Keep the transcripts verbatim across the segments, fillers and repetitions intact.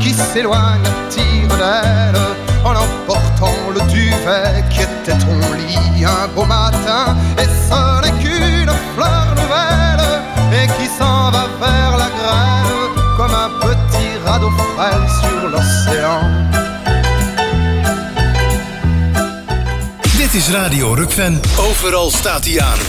qui s'éloigne à tire d'aile, en emportant le duvet qui était ton lit un beau matin. Et ce n'est qu'une fleur nouvelle, et qui s'en va vers la grêle, comme un petit radeau frêle sur l'océan. Dit is Radio Rukven. Overal staat hij aan.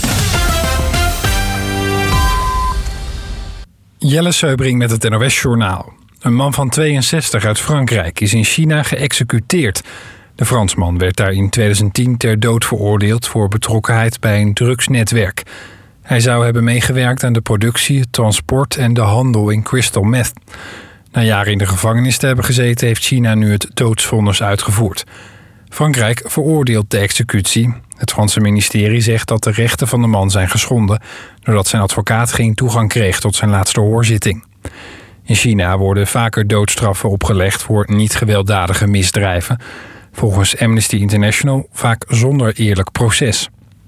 Jelle Seubring met het N O S-journaal. Een man van tweeënzestig uit Frankrijk is in China geëxecuteerd. De Fransman werd daar in tweeduizend tien ter dood veroordeeld voor betrokkenheid bij een drugsnetwerk. Hij zou hebben meegewerkt aan de productie, het transport en de handel in crystal meth. Na jaren in de gevangenis te hebben gezeten, heeft China nu het doodsvonnis uitgevoerd. Frankrijk veroordeelt de executie. Het Franse ministerie zegt dat de rechten van de man zijn geschonden, doordat zijn advocaat geen toegang kreeg tot zijn laatste hoorzitting. In China worden vaker doodstraffen opgelegd voor niet-gewelddadige misdrijven. Volgens Amnesty International vaak zonder eerlijk proces.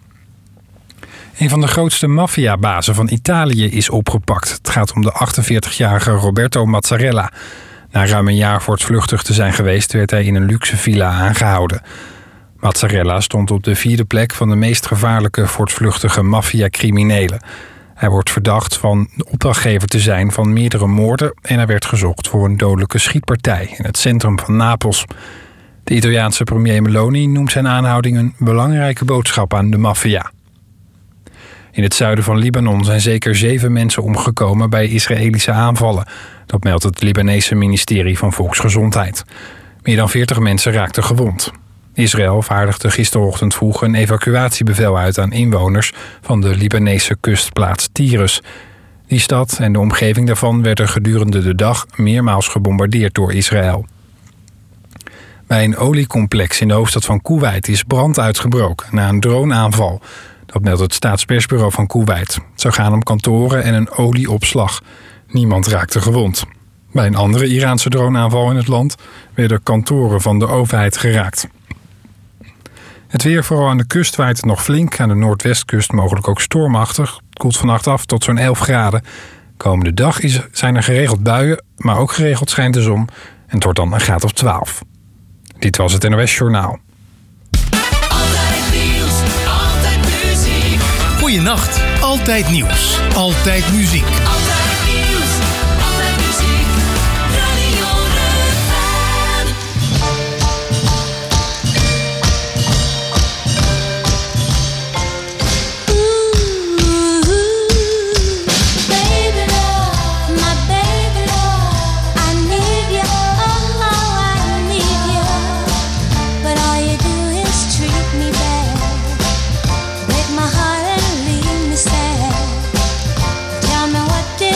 Een van de grootste maffiabazen van Italië is opgepakt. Het gaat om de achtenveertigjarige Roberto Mazzarella. Na ruim een jaar voortvluchtig te zijn geweest, werd hij in een luxe villa aangehouden. Mazzarella stond op de vierde plek van de meest gevaarlijke voortvluchtige maffia-criminelen. Hij wordt verdacht van de opdrachtgever te zijn van meerdere moorden en hij werd gezocht voor een dodelijke schietpartij in het centrum van Napels. De Italiaanse premier Meloni noemt zijn aanhouding een belangrijke boodschap aan de maffia. In het zuiden van Libanon zijn zeker zeven mensen omgekomen bij Israëlische aanvallen. Dat meldt het Libanese ministerie van Volksgezondheid. Meer dan veertig mensen raakten gewond. Israël vaardigde gisterochtend vroeg een evacuatiebevel uit aan inwoners van de Libanese kustplaats Tyrus. Die stad en de omgeving daarvan werden gedurende de dag meermaals gebombardeerd door Israël. Bij een oliecomplex in de hoofdstad van Koeweit is brand uitgebroken na een droneaanval. Dat meldt het staatspersbureau van Koeweit. Het zou gaan om kantoren en een olieopslag. Niemand raakte gewond. Bij een andere Iraanse droneaanval in het land werden kantoren van de overheid geraakt. Het weer, vooral aan de kust, waait het nog flink. Aan de noordwestkust mogelijk ook stormachtig. Het koelt vannacht af tot zo'n elf graden. Komende dag is, zijn er geregeld buien, maar ook geregeld schijnt de zon. En het wordt dan een graad of twaalf. Dit was het N O S-journaal. Altijd nieuws, altijd muziek. Goeienacht, altijd nieuws, altijd muziek. Altijd nieuws, altijd muziek. Radio Rukven. Baby love, my baby love, I need you, oh how I need you. But all you do is treat me bad, break my heart and leave me sad. Tell me what did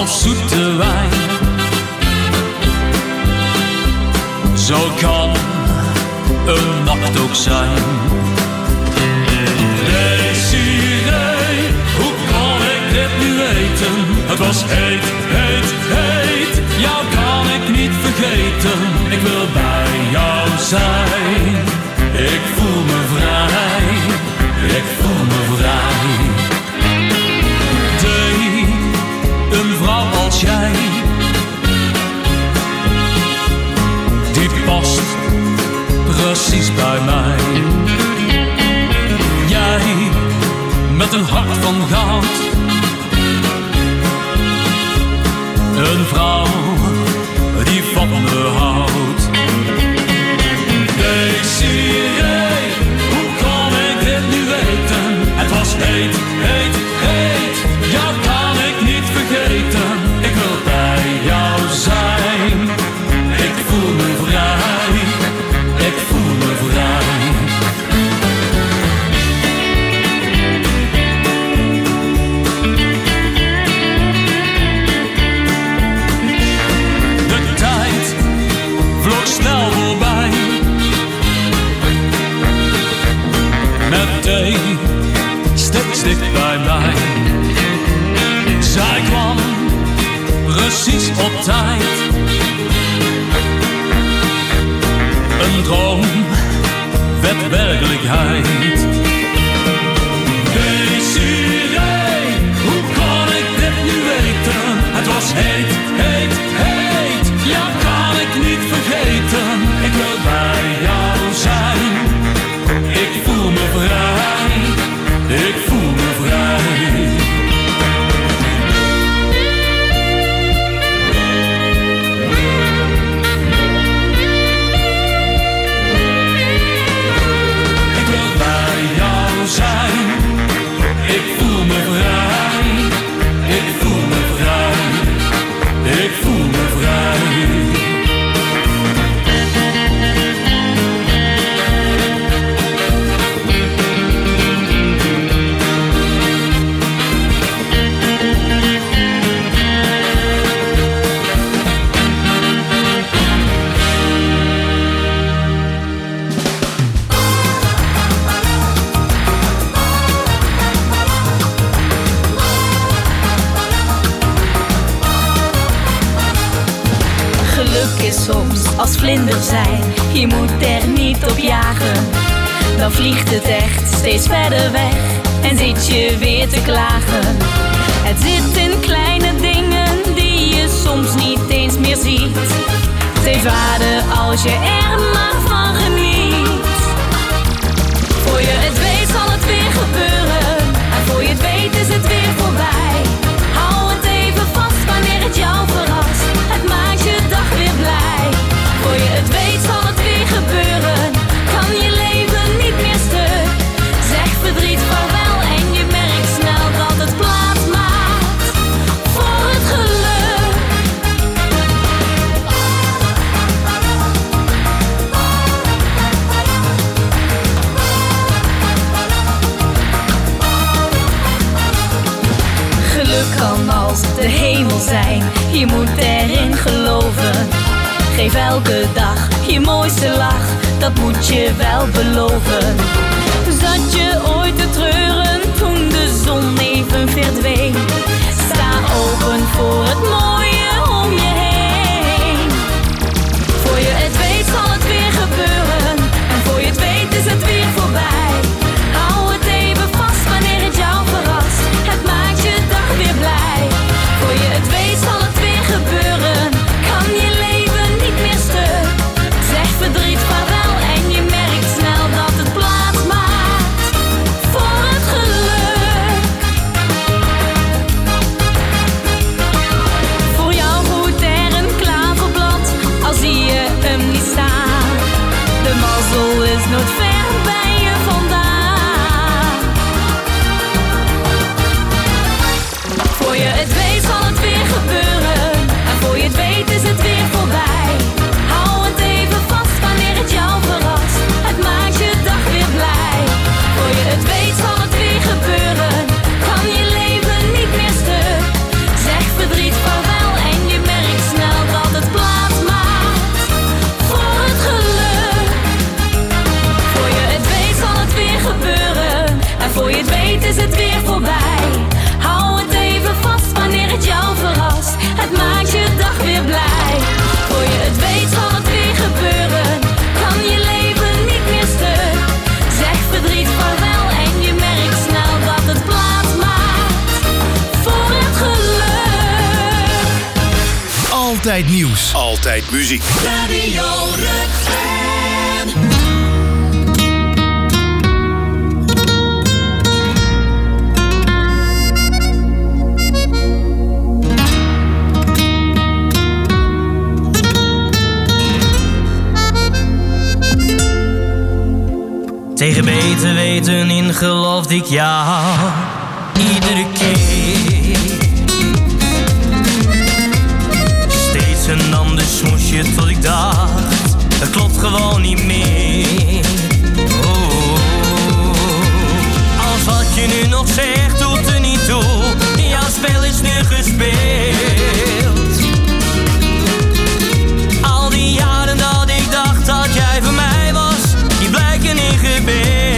als zoete wijn. Zo kan een nacht ook zijn. Desiree, hoe kan ik dit nu weten? Het was heet, heet, heet. Jou kan ik niet vergeten. Ik wil bij jou zijn. Ik voel me vrij. Ik voel me vrij. Dee, een vrouw als jij, die past precies bij mij. Jij met een hart van goud, een vrouw die van me houdt. Desiree, hoe kan ik dit nu weten? Het was heet, heet, heet. Jou kan ik niet vergeten. Ik wil bij jou zijn. Ik voel me vrij. Ik voel me vrij. De tijd vloog snel voorbij. Met thee steeds dicht bij mij. Zij kwam precies op tijd. Een droom werd werkelijkheid. Desiree, hoe kan ik dit nu weten? Het was heet, heet, heet. Jou kan ik niet vergeten. Ik wil bij jou zijn. Ik voel me vrij. Ik voel me vrij. Ik wil bij jou zijn. Ik voel me vrij. Ik voel me vrij. Ik voel me vrij. Geluk is soms als vlinder zijn, je moet er niet op jagen. Dan vliegt het echt steeds verder weg en zit je weer te klagen. Het zit in kleine dingen die je soms niet eens meer ziet. Het heeft waarde als je er maar van geniet. Voor je het weet zal het weer gebeuren, en voor je het weet is het weer voorbij. Hou het even vast wanneer het jou verrast, het maakt je dag weer blij. Voor je het weet zal het weer gebeuren, kan je leven niet meer stuk. Zeg verdriet vaarwel en je merkt snel dat het plaats maakt voor het geluk. Geluk kan als de hemel zijn, je moet erin geloven. Geef elke dag je mooiste lach, dat moet je wel beloven. Zat je ooit te treuren toen de zon even verdween? Sta open voor het mooie om je heen. Voor je het weet zal het weer gebeuren, en voor je het weet is het weer voorbij. Hou het even vast wanneer het jou verrast, het maakt je dag weer blij. Voor je het weet zal het weer gebeuren, kan je leven niet meer stuk. Zeg verdriet vaarwel en je merkt snel dat het plaats maakt voor het geluk. Altijd nieuws. Altijd muziek. Radio Ruggen. Tegen beter weten in geloofde ik jou iedere keer. Steeds een ander smoesje tot ik dacht, dat klopt gewoon niet meer. Oh, als wat je nu nog zegt doet er niet toe, jouw spel is nu gespeeld. Al die jaren dat ik dacht dat jij voor mij was, die blijken ingebeeld.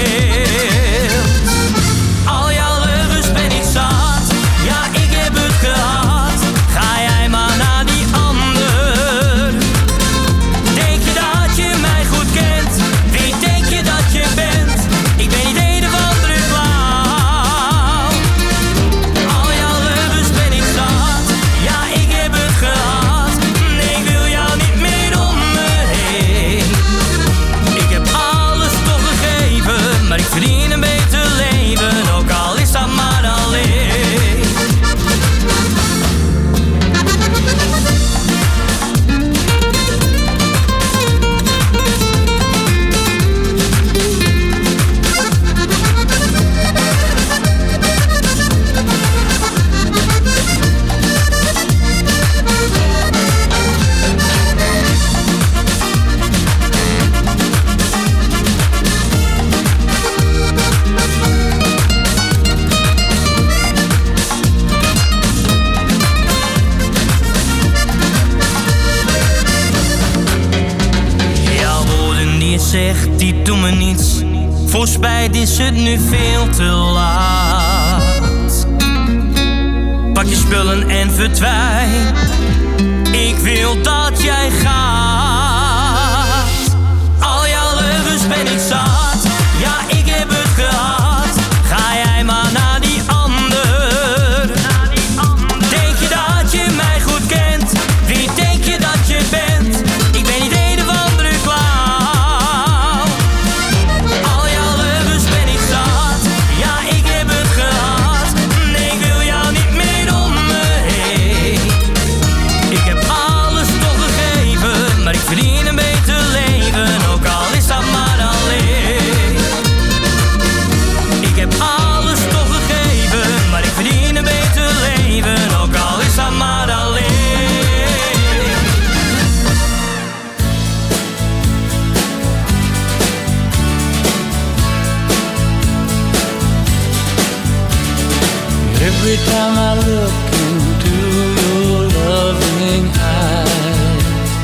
Al jouw leugens ben ik zat, ja ik heb het gehad. Ga jij maar naar die ander. Denk je dat je mij goed kent? Wie denk je dat je bent? Ik ben niet een of andere clown. Al jouw leugens ben ik zat, ja ik heb het gehad. Nee, ik wil jou niet meer om me heen. Ik heb alles toch gegeven, maar ik verdien een beter leven, ook al is dat maar alleen. Jouw woorden die je zegt, die doen me niets. Voor spijt is het nu veel te laat. Pak je spullen en verdwijn. Ik wil dat jij gaat. Al jouw leugens ben ik zat. Ja, ik heb het gehad. Ga jij maar naar die ander. Denk je dat je mij goed kent? Wie denk je dat je bent? Ik ben niet een of andere clown. Al jouw leugens ben ik zat. Ja, ik heb het gehad. Nee, ik wil jou niet meer om me heen. Ik heb alles toch gegeven, maar ik verdien een beter leven, ook al is dat maar alleen. Ik heb alles toch gegeven, maar ik verdien een beter leven, ook al is dat maar alleen. Every time I look into your loving eyes,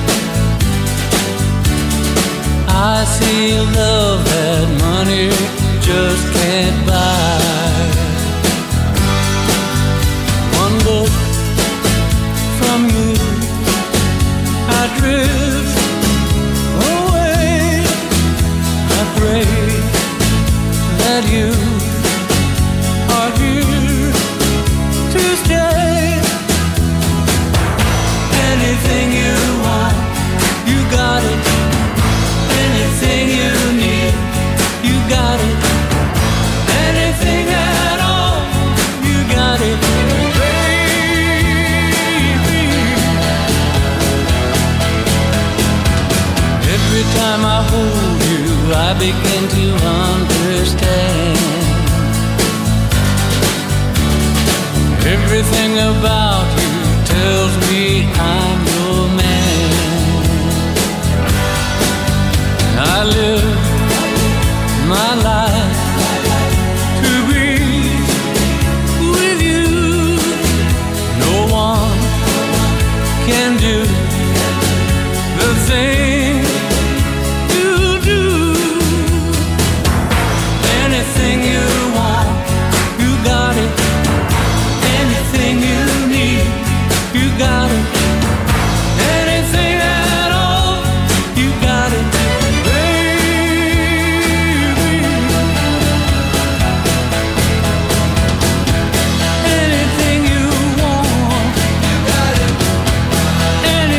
I see love that money just can't buy. One look from you, I drift away. I pray that you are here to stay. Anything you want, you got it. Anything you need, you got it. Anything at all, you got it, baby. Every time I hold you, I begin to understand. Everything about you tells me I'm your man. I live my life to be with you. No one can do the thing you do. Anything you want, you got it. Anything you need, you got it. Anything at all, you got it, baby. Anything you want, you got it.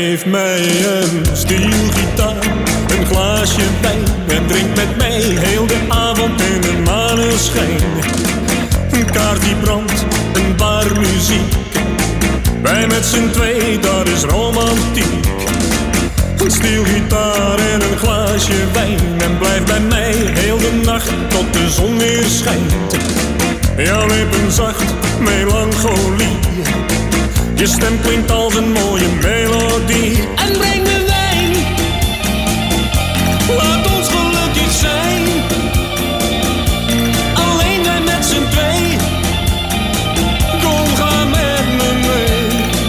Geef mij een stielgitaar, een glaasje wijn en drink met mij heel de avond in de maneschijn. Een kaart die brandt, een bar muziek, wij met z'n twee, dat is romantiek. Een stielgitaar en een glaasje wijn en blijf bij mij heel de nacht tot de zon weer schijnt. Jouw lippen zacht, melancholie, je stem klinkt als een mooie melodie. En breng me wijn, laat ons gelukkig zijn. Alleen wij met z'n twee, kom ga met me mee.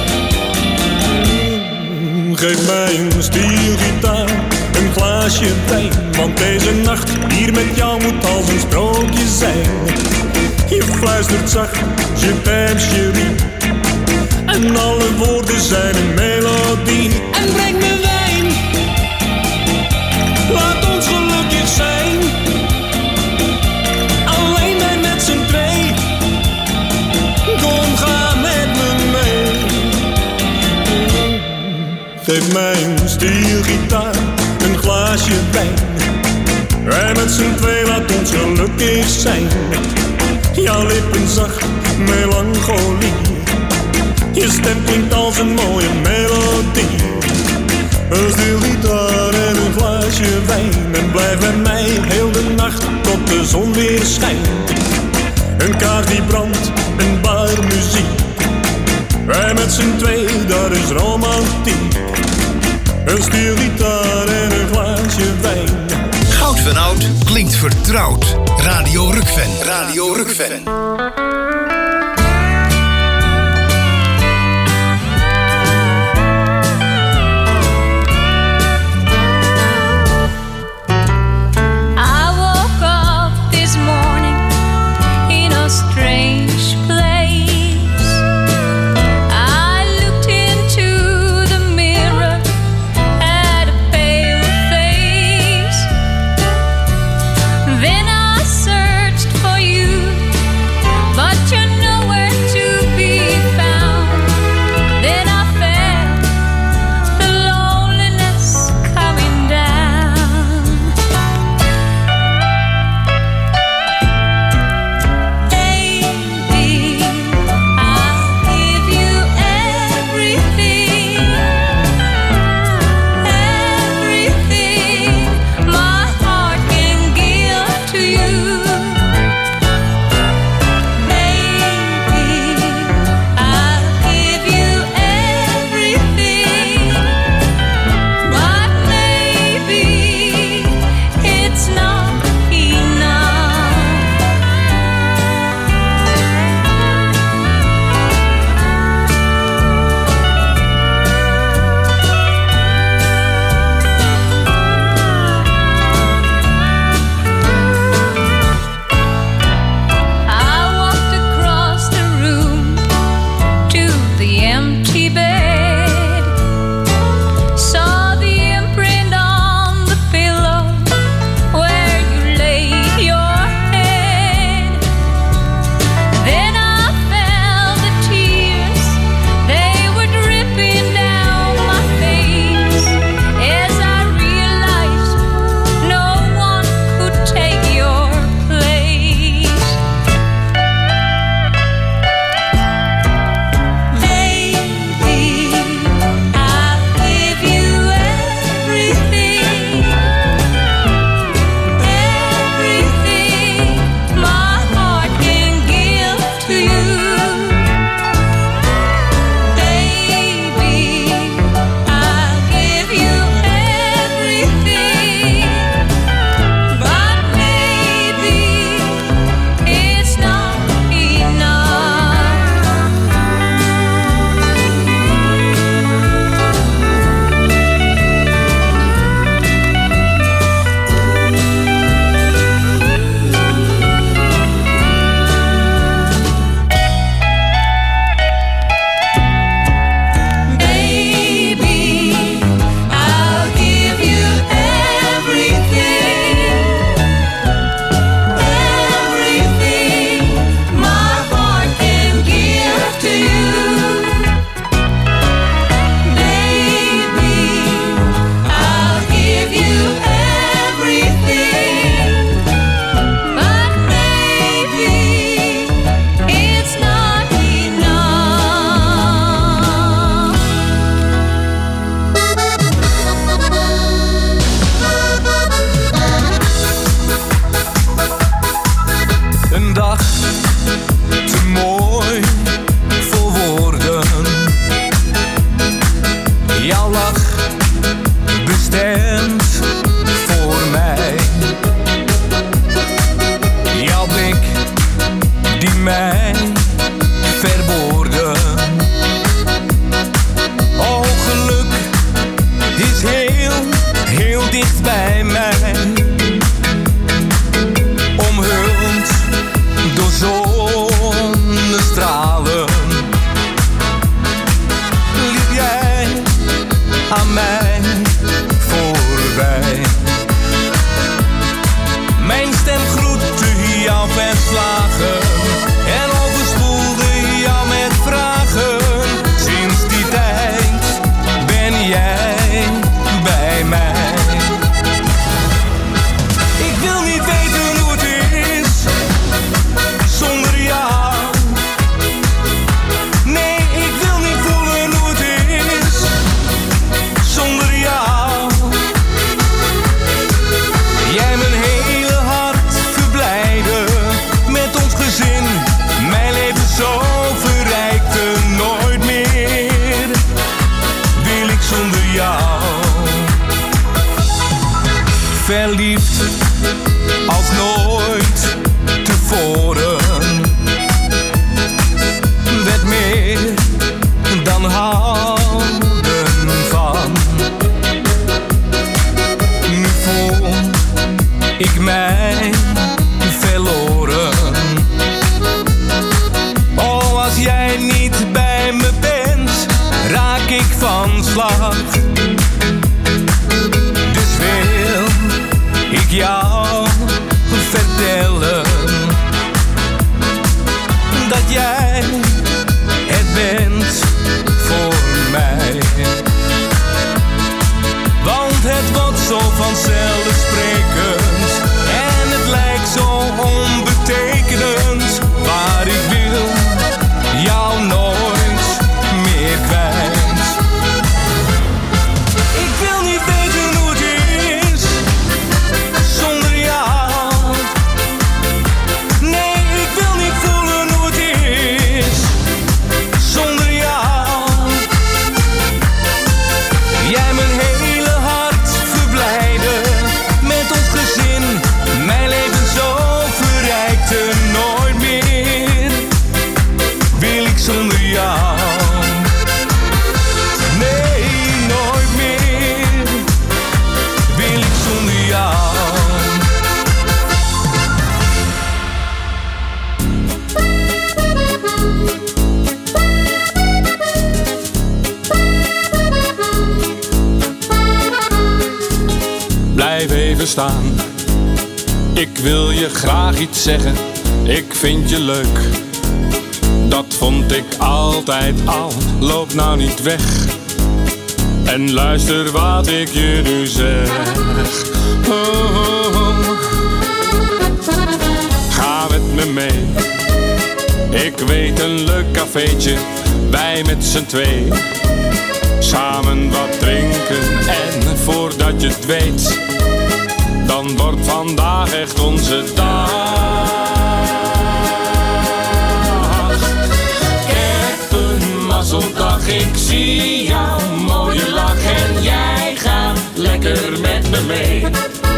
Geef mij een stielgitaar, een glaasje wijn, want deze nacht hier met jou moet als een sprookje zijn. Je fluistert zacht, je t'aime chérie, en alle woorden zijn een melodie. En breng me wijn, laat ons gelukkig zijn. Alleen wij met z'n twee, kom ga met me mee. Geef mij een stielgitaar, een glaasje wijn, wij met z'n twee, laat ons gelukkig zijn. Jouw lippen zacht, melancholie, je stem klinkt als een mooie melodie. Een stielgitaar en een glaasje wijn en blijf bij mij heel de nacht tot de zon weer schijnt. Een kaart die brandt, een bar muziek, wij met z'n twee, dat is romantiek. Een stielgitaar en een glaasje wijn. Goud van Oud klinkt vertrouwd. Radio Rukven. Radio Rukven. Strange place. I looked into the mirror at a pale face. Then I searched for you, but Jouw lach bestemd voor mij. Jouw blik die mij verwoordde. Oh, geluk is heel, heel dicht bij mij. Omhuld door zonnestralen. Liep jij aan mij voorbij. Mijn stem groette jou verslagen en overspoelde jou met vragen. Sinds die tijd ben jij bij mij. Ik wil niet weten hoe het is zonder jou. Nee, ik wil niet voelen hoe het is zonder jou. Jij mijn hele hart verblijden met ons gezin. Mijn leven zo verrijkte, nooit meer wil ik zonder jou. Verliefd als nooit tevoren. Werd meer dan houden van. Nu voel ik mij verloren. Oh, als jij niet bij me bent, raak ik van slag. Dus wil ik jou vertellen dat jij het bent voor mij. Want het wordt zo vanzelfsprekend en het lijkt zo onbetekenend. Maar ik wil jou nooit meer kwijt. Ik wil niet weten hoe het is zonder jou. Nee, ik wil niet voelen hoe het is zonder jou. Jij mijn hele hart verblijden met ons gezin. Mijn leven zo verrijkte, nooit meer wil ik zonder jou. Nee, nooit meer wil ik zonder jou. Blijf even staan, ik wil je graag iets zeggen. Ik vind je leuk, dat vond ik altijd al. Loop nou niet weg en luister wat ik je nu zeg. Oh, oh, oh. Ga met me mee, ik weet een leuk cafeetje, wij met z'n twee. Samen wat drinken en voordat je het weet, dan wordt vandaag echt onze dag. Ik heb een mazzeldag, ik zie jouw mooie lach en jij gaat lekker met me mee.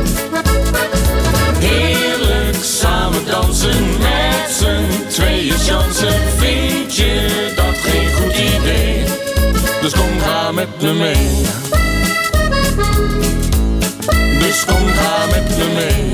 Heerlijk samen dansen met z'n tweeën chansen, vind je dat geen goed idee? Dus kom, ga met me mee. Dus kom, ga met me mee.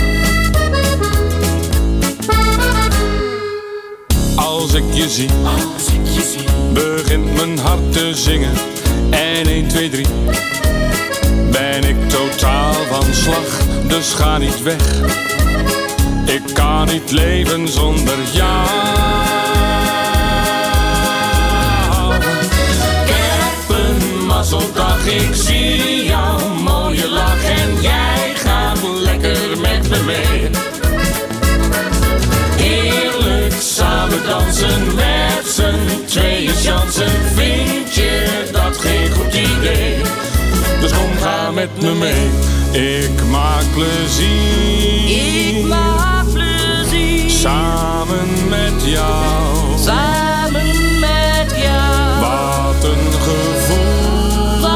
Als ik je zie, als ik je zie, begint mijn hart te zingen. En één, twee, drie, ben ik totaal van slag. Dus ga niet weg, ik kan niet leven zonder jou. Mazzeldag, ik zie jouw mooie lach en jij gaat lekker met me mee. Heerlijk samen dansen met z'n tweeën chansen, vind je dat geen goed idee? Dus kom, ga met me mee, ik maak plezier. Ik maak plezier. Samen met jou. Samen met jou. Wat een gevoel.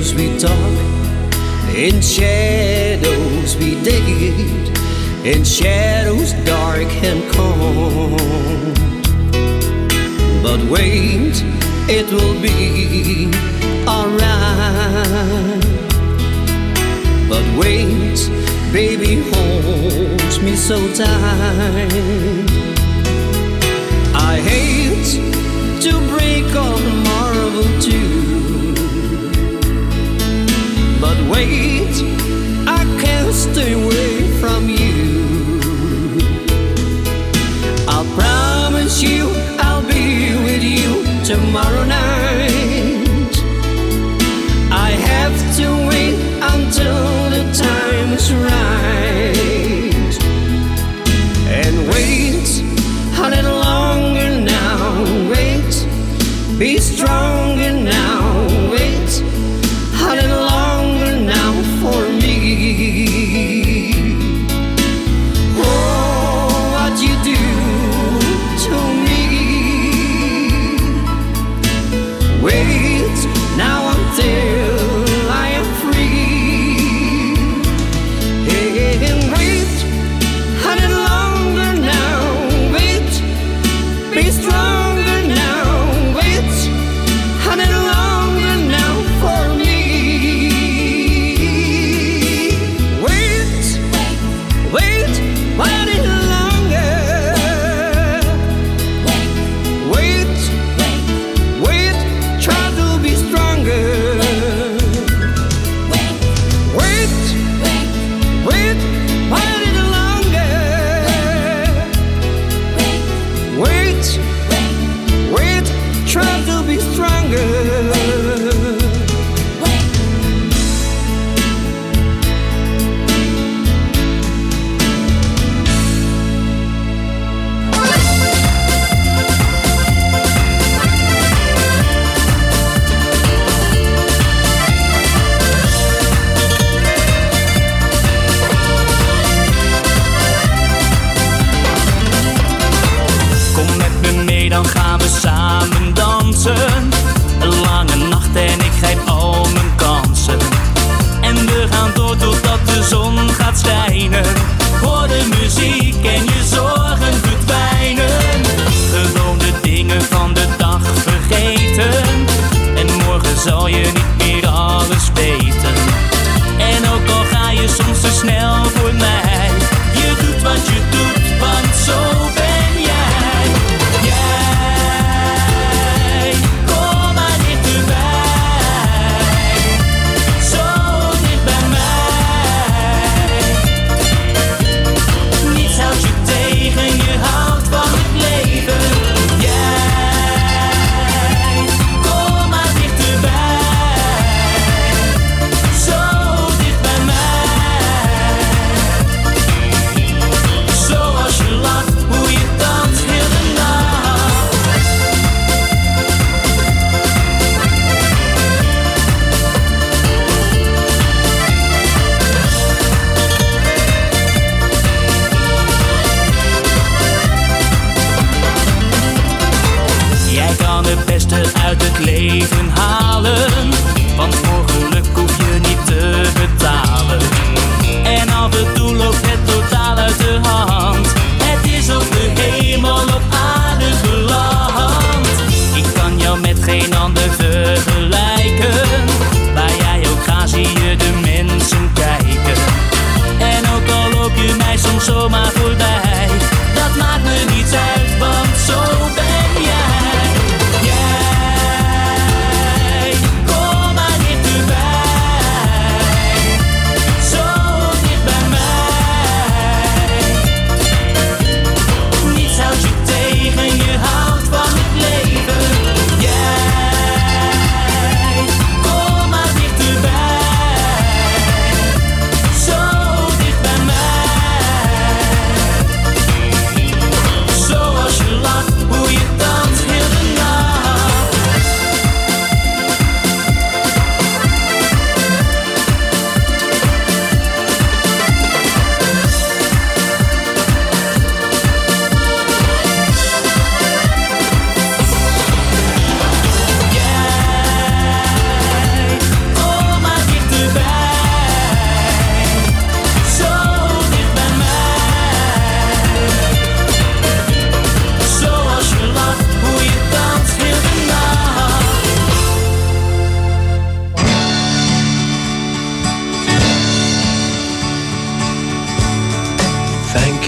shadows we talk, in shadows we date, in shadows dark and cold. But wait, it will be alright. But wait, baby holds me so tight. I hate to break all marvel too, but wait, I can't stay away from you. I'll promise you I'll be with you tomorrow night. I have to wait until the time is right, and wait a little longer now. Wait, be stronger now.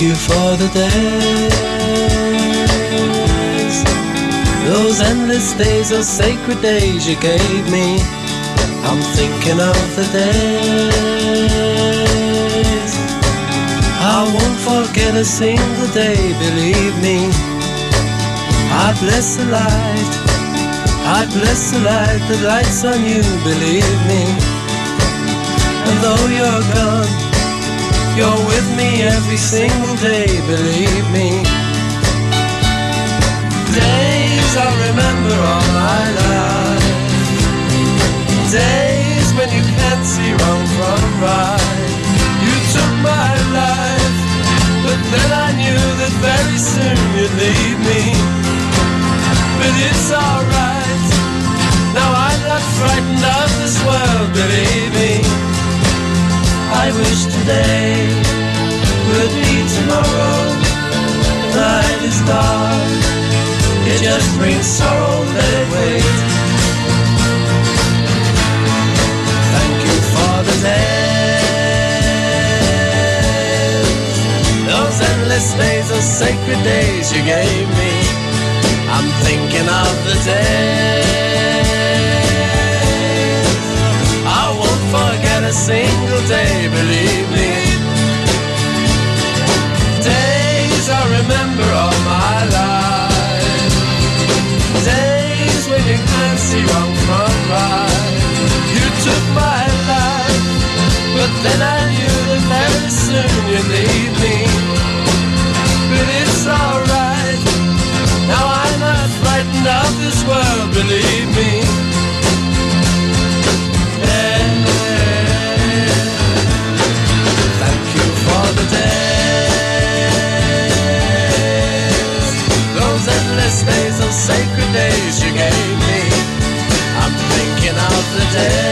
you for the days, those endless days, those sacred days you gave me. I'm thinking of the days. I won't forget a single day, believe me. I bless the light, I bless the light that lights on you, believe me. And though you're gone, you're with me every single day, believe me. Days I remember all my life, days when you can't see wrong from right. You took my life, but then I knew that very soon you'd leave me. But it's alright, now I'm not frightened of this world, believe me. I wish today would be tomorrow. The night is dark, it just brings sorrow, let it wait. Thank you for the days, those endless days, those sacred days you gave me. I'm thinking of the days. I won't forget a single day, believe me. Days I remember all my life, days when you can't see wrong from right. You took my life, but then I knew that very soon you'd leave me. But it's alright, now I'm not frightened of this world, believe me. Thank you for the days, those endless days, those sacred days you gave me. I'm thinking of the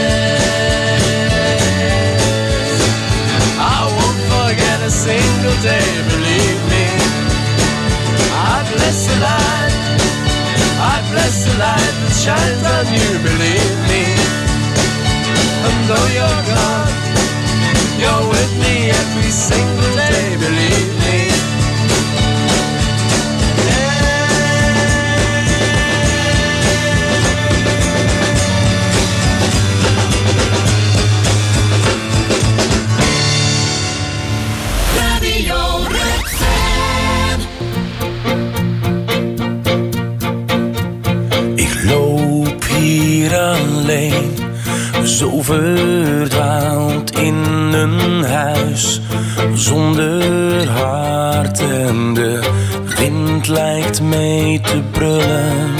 days. I won't forget a single day, believe me. I bless the light, I bless the light that shines on you, believe me. And though you're gone, you're with me every single day, believe me. Radio Rukven. Ik loop hier alleen, zo verdwaald in een huis zonder hart en de wind lijkt mee te brullen.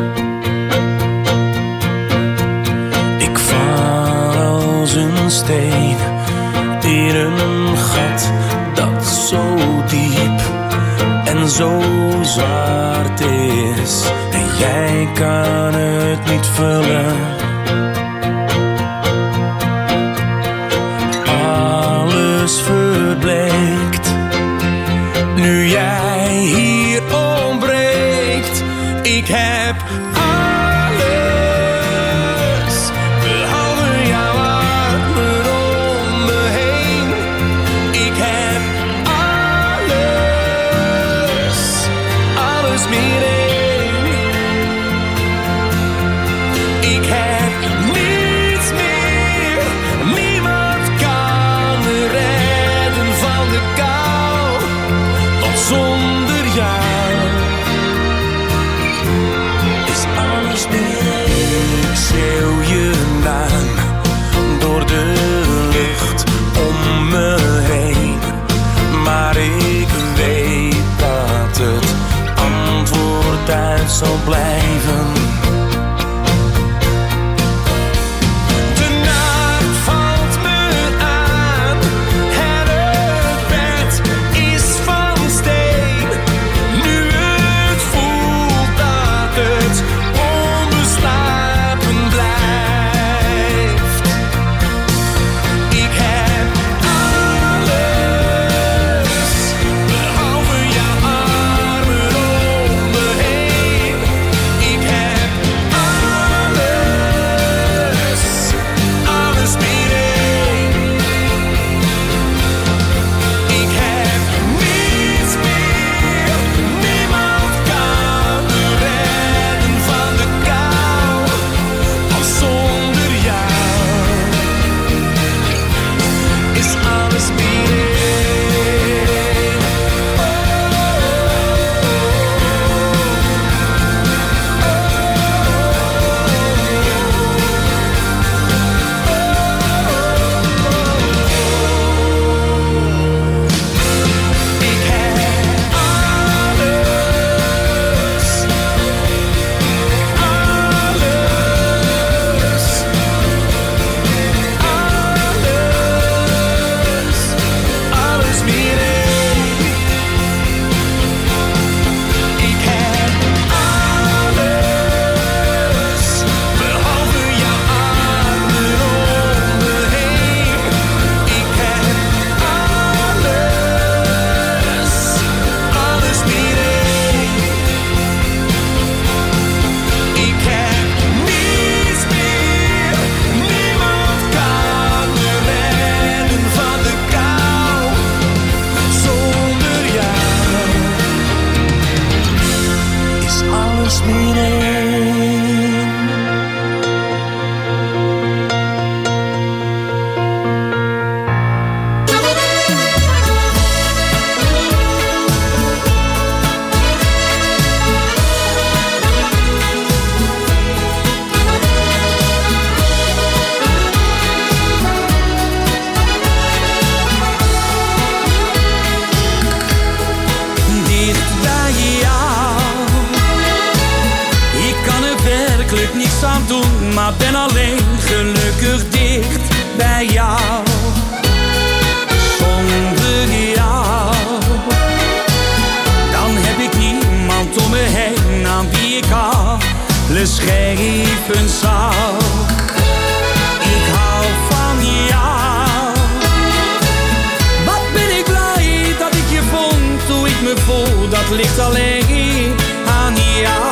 Ik val als een steen in een gat dat zo diep en zo zwart is en jij kan het niet vullen. Alles verbleekt nu jij hier ontbreekt. Ik heb alles behalve jouw armen om me heen. Ik heb alles, alles meer één. Ik heb geschreven zou. Ik hou van jou. Wat ben ik blij dat ik je vond, hoe ik me voel, dat ligt alleen aan jou.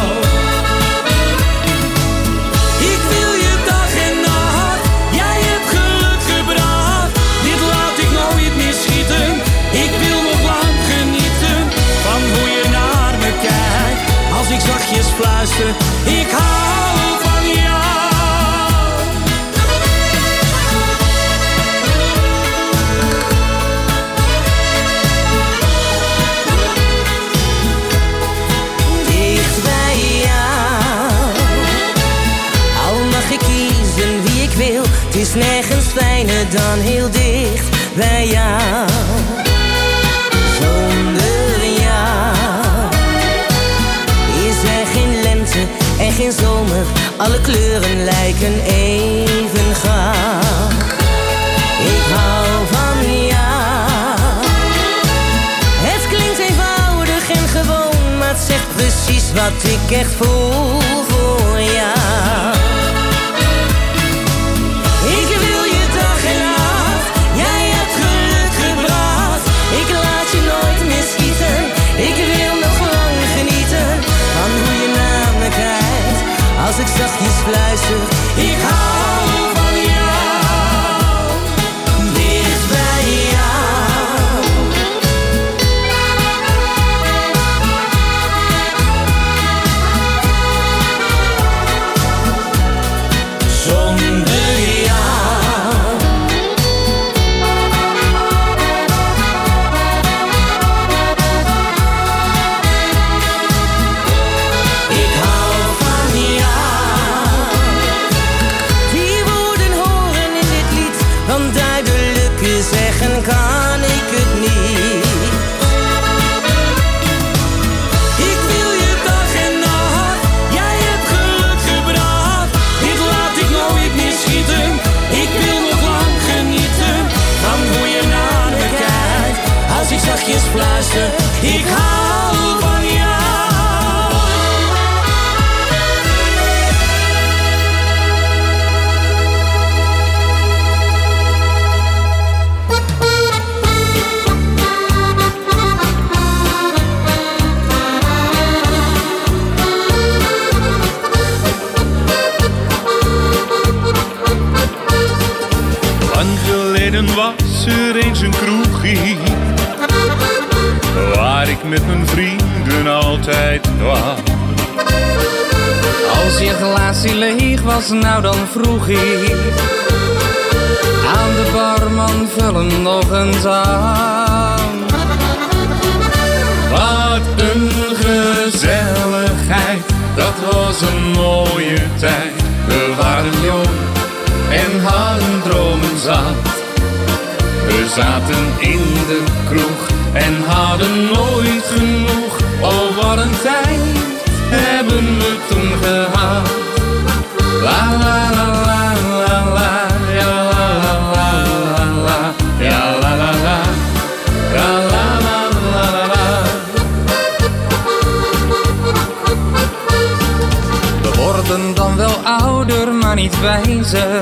Ik wil je dag en nacht, jij hebt geluk gebracht. Dit laat ik nooit meer schieten. Ik wil nog lang genieten van hoe je naar me kijkt. Als ik zachtjes fluister, ik hou van jou. Dicht bij jou, al mag ik kiezen wie ik wil. Het is nergens fijner dan heel dicht bij jou. Zonder jou is er geen lente en geen zomer. Alle kleuren lijken even gaar. Ik hou van jou. Het klinkt eenvoudig en gewoon, maar het zegt precies wat ik echt voel voor jou. Ik wil je dag en nacht, jij hebt geluk gebracht. Ik laat je nooit meer schieten. Ik wil nog lang genieten van hoe je naar me kijkt. Als ik zachtjes fluister, ik hou van jou. Dicht bij jou. Zonder jou. Ik hou van jou. Die woorden horen in dit lied, want duidelijker zeggen kan ik het niet. Ik wil je dag en nacht, jij hebt geluk gebracht. Dit laat ik nooit meer schieten. Ik wil nog lang genieten van hoe je naar me kijkt. Als ik zachtjes fluister, ik hou van jou. Lang geleden was er eens een kroegie waar ik met mijn vrienden altijd kwam. Als je glaasje leeg was, nou dan vroeg ik aan de barman, vul hem nog eens aan. Wat een gezelligheid, dat was een mooie tijd. We waren jong en hadden dromen zat. We zaten in de kroeg en hadden nooit genoeg. Oh, wat een tijd hebben we toen gehad. La la la la la la, ja la la la la, ja la la la, ja la la la la. We worden dan wel ouder, maar niet wijzer.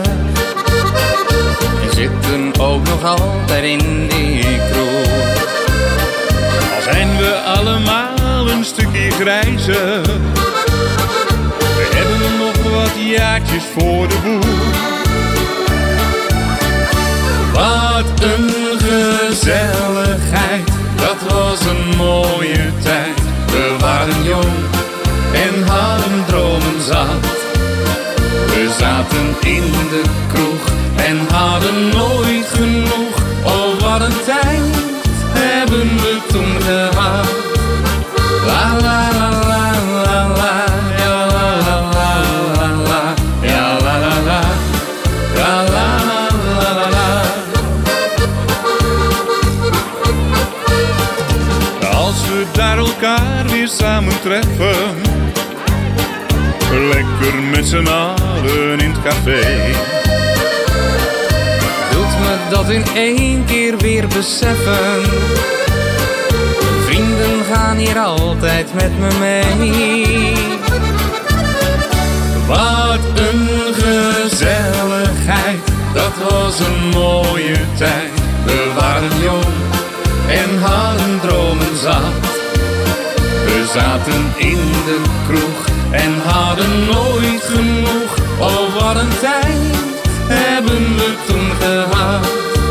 En zitten ook nog altijd in die kroeg. Al zijn we allemaal een stukje grijzer, we hebben nog wat jaartjes voor de boeg. Wat een gezelligheid, dat was een mooie tijd. We waren jong en hadden dromen zat. We zaten in de kroeg en hadden nooit genoeg. Oh, wat een tijd hebben we toen gehad. La la la la la la, ja la la la la la, ja la la la, ja la la la la. Als we daar elkaar weer samen treffen, lekker met z'n allen in het café, doet me dat in één keer weer beseffen. Vrienden gaan hier altijd met me mee. Wat een gezelligheid, dat was een mooie tijd. We waren jong en hadden dromen zat. We zaten in de kroeg en hadden nooit genoeg. Oh, wat een tijd hebben we toen gehad.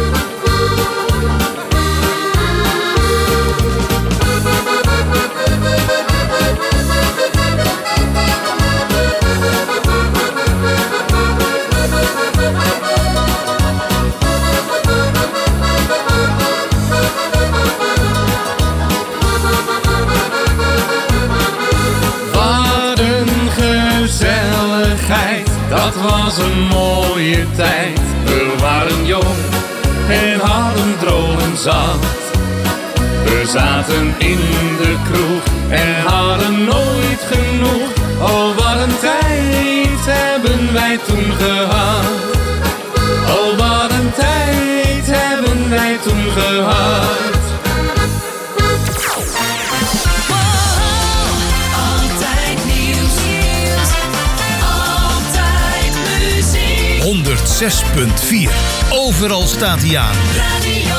Dat was een mooie tijd. We waren jong en hadden dromen zat. We zaten in de kroeg en hadden nooit genoeg. Oh, wat een tijd hebben wij toen gehad. Oh, wat een tijd hebben wij toen gehad. honderdzes punt vier. Overal staat hij aan. Radio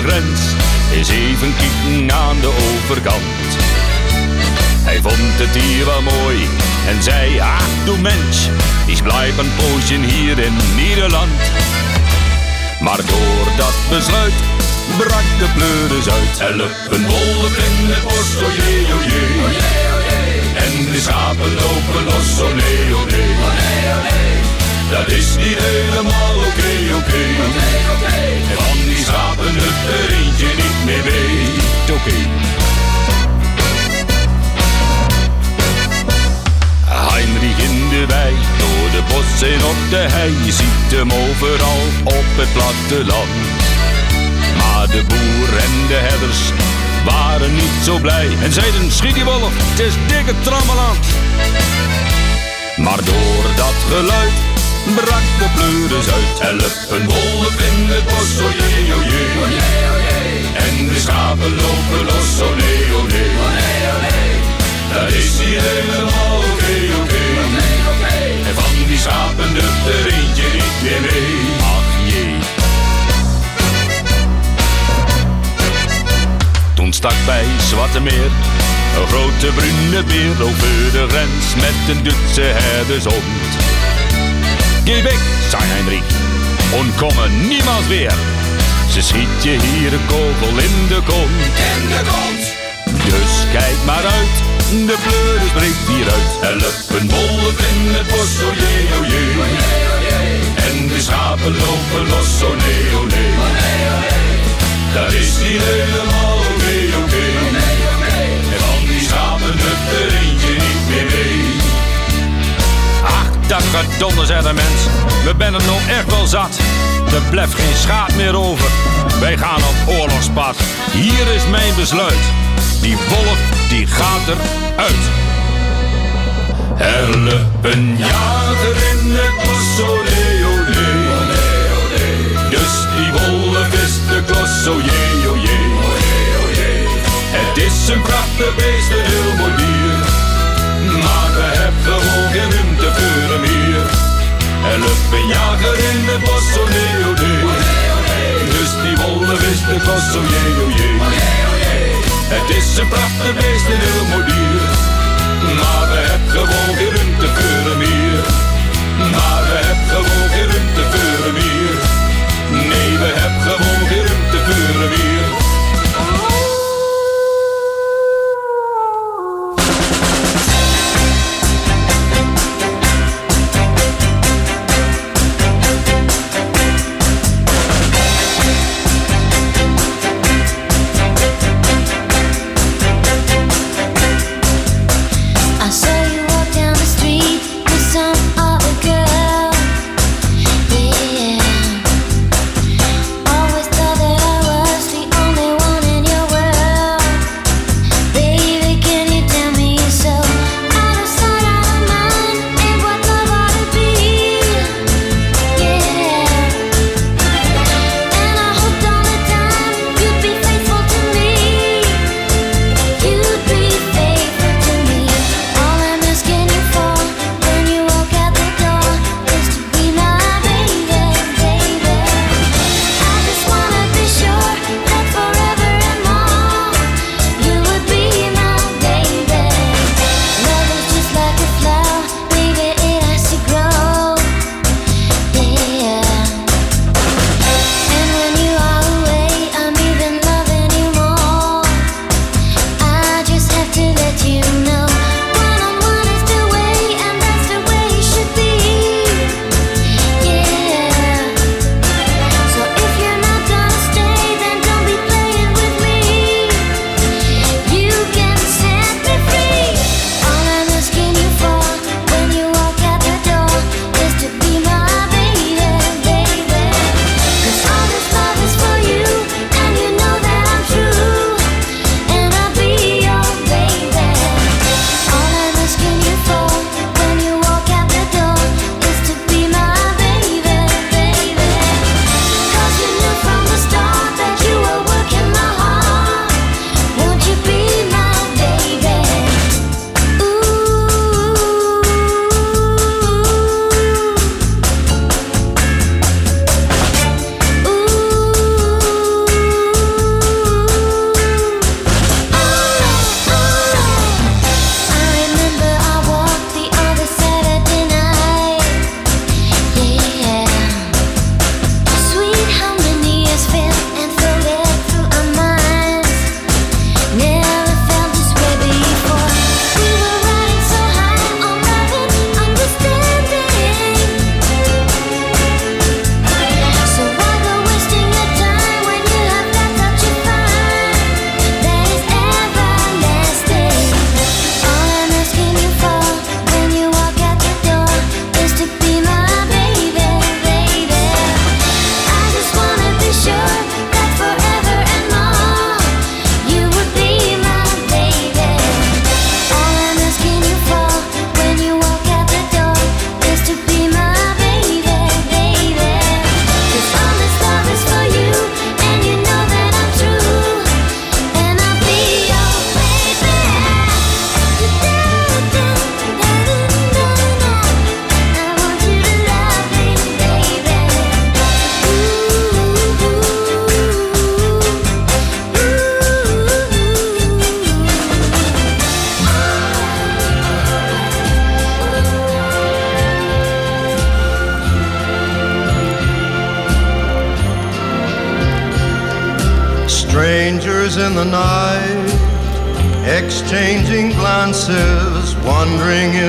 grens, eens even kijken aan de overkant. Hij vond het hier wel mooi en zei, ach du mens, ik blijf een poosje hier in Nederland. Maar door dat besluit brak de pleuris uit. Help een wolf in het bos, oh jee, oh jee. En de schapen lopen los, oh nee, oh nee. Dat is niet helemaal oké, okay, oké. Okay. En van die schapen het er eentje niet meer weet, oké. Okay. Heinrich in de wei, door de bossen op de hei. Je ziet hem overal op het platteland. Maar de boer en de herders waren niet zo blij. En zeiden, schiet die wolf, het is dikke trammeland. Maar door dat geluid brak de pleuris uit. Help een wolf in het bos, oh jee, oh jee. En de schapen lopen los, oh nee, oh nee. Dat is niet helemaal oké, oké. En van die schapen doet er eentje niet meer mee. Ach jee. Toen stak bij Zwarte Meer een grote bruine beer over de grens met een Duitse herdershond. Geh weg, zei Heinrich, und komme niemals weer. Ze schiet je hier een kogel in de kont. In de kont. Dus kijk maar uit, de pleuris breekt hieruit. Help een wolf in het bos, oh jee, oh jee. En de schapen lopen los, oh nee, oh nee. Dat is niet helemaal oké, oké. En van die schapen het er eentje niet meer mee. Ach, dat gedonder, zei de mens. We zijn het nou echt wel zat. Er blijft geen schaap meer over. Wij gaan op oorlogspad. Hier is mijn besluit. Die wolf, die gaat eruit. Help een jager in het bos, oh nee, oh nee. Dus die wolf is de klos, oh jee, oh jee. Het is een prachtig beest, een heel mooi dier. Maar we hebben gewoon geen ruimte voor hem hier. Help een jager in het bos, oh nee, oh nee. Dus die wolf is de klos, oh jee, oh jee. Het is een prachtig beest, een heel mooi dier. Maar we hebben gewoon geen ruimte voor hem hier. Maar we hebben gewoon geen ruimte voor hem hier. Nee, we hebben gewoon geen ruimte voor hem hier. lingers in the night, exchanging glances, wondering if